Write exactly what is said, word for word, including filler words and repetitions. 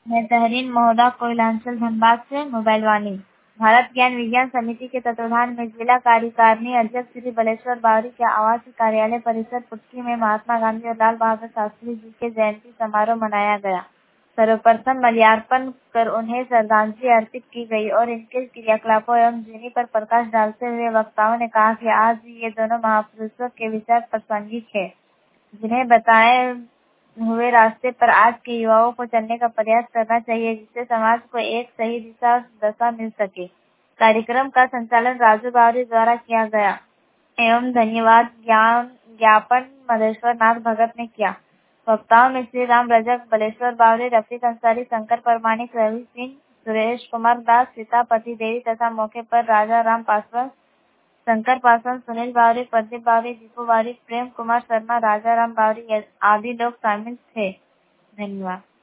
मैं तहरीन महोदा कोयलांचल धनबाद से मोबाइल वाणी। भारत ज्ञान विज्ञान समिति के तत्वाधान में जिला कार्यकारिणी अध्यक्ष श्री बलेश्वर बावरी के आवासीय कार्यालय परिसर पुटकी में महात्मा गांधी और लाल बहादुर शास्त्री जी के जयंती समारोह मनाया गया। सर्वप्रथम माल्यार्पण कर उन्हें श्रद्धांजलि अर्पित की गई और इनके क्रियाकलापों एवं जीवनी पर प्रकाश डालते हुए वक्ताओं ने कहा कि आज भी ये दोनों महापुरुषों के विचार प्रासंगिक है, जिन्हें बताए हुए रास्ते पर आज के युवाओं को चलने का प्रयास करना चाहिए, जिससे समाज को एक सही दिशा और दशा मिल सके। कार्यक्रम का संचालन राजू बावरी द्वारा किया गया एवं धन्यवाद ज्ञान ज्ञापन मधेश्वर नाथ भगत ने किया। वक्ताओं में श्री राम रजक, बलेश्वर बावरी, रफीक अंसारी, शंकर परमाणिक, रवि सिंह, सुरेश कुमार दास, सीतापति देवी तथा मौके पर राजा राम पासवान, शंकर पासवान, सुनील बावरी, प्रदीप बावरी, दीपू बावरी, प्रेम कुमार शर्मा, राजा राम बावरी आदि लोग शामिल थे। धन्यवाद।